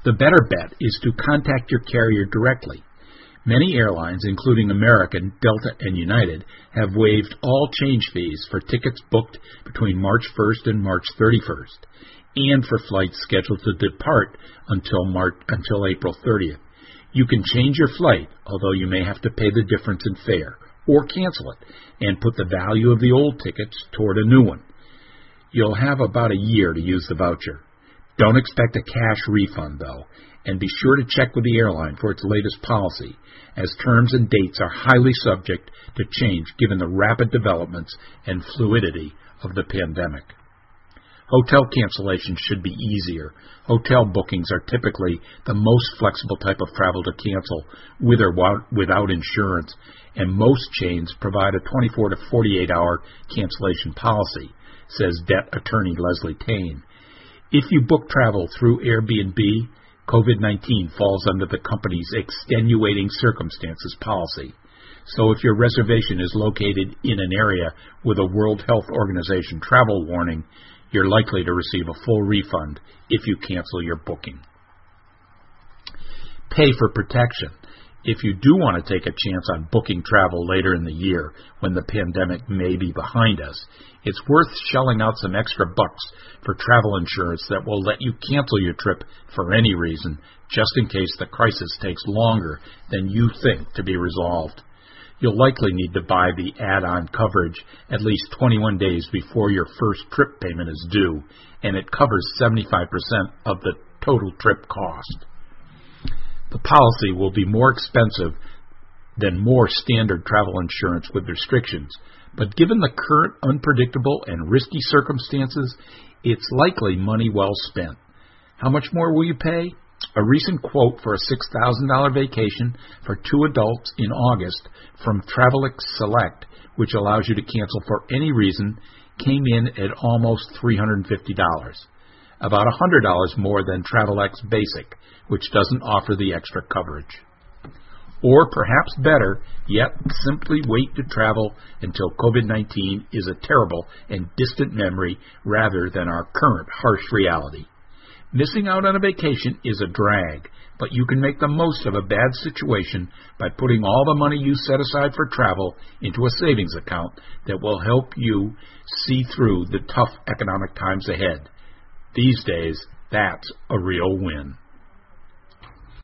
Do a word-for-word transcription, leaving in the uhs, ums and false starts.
The better bet is to contact your carrier directly. Many airlines, including American, Delta, and United, have waived all change fees for tickets booked between March first and March thirty-first, and for flights scheduled to depart until March, until April thirtieth. You can change your flight, although you may have to pay the difference in fare, or cancel it, and put the value of the old tickets toward a new one. You'll have about a year to use the voucher. Don't expect a cash refund, though, and be sure to check with the airline for its latest policy, as terms and dates are highly subject to change given the rapid developments and fluidity of the pandemic. Hotel cancellations should be easier. Hotel bookings are typically the most flexible type of travel to cancel with or without insurance, and most chains provide a twenty-four to forty-eight hour cancellation policy, says debt attorney Leslie Tane. If you book travel through Airbnb, COVID nineteen falls under the company's extenuating circumstances policy. So if your reservation is located in an area with a World Health Organization travel warning, you're likely to receive a full refund if you cancel your booking. Pay for protection. If you do want to take a chance on booking travel later in the year when the pandemic may be behind us, it's worth shelling out some extra bucks for travel insurance that will let you cancel your trip for any reason, just in case the crisis takes longer than you think to be resolved. You'll likely need to buy the add-on coverage at least twenty-one days before your first trip payment is due, and it covers seventy-five percent of the total trip cost. The policy will be more expensive than more standard travel insurance with restrictions, but given the current unpredictable and risky circumstances, it's likely money well spent. How much more will you pay? A recent quote for a six thousand dollars vacation for two adults in August from Travelex Select, which allows you to cancel for any reason, came in at almost three hundred fifty dollars, about one hundred dollars more than Travelex Basic, which doesn't offer the extra coverage. Or perhaps better yet, simply wait to travel until COVID nineteen is a terrible and distant memory rather than our current harsh reality. Missing out on a vacation is a drag, but you can make the most of a bad situation by putting all the money you set aside for travel into a savings account that will help you see through the tough economic times ahead. These days, that's a real win.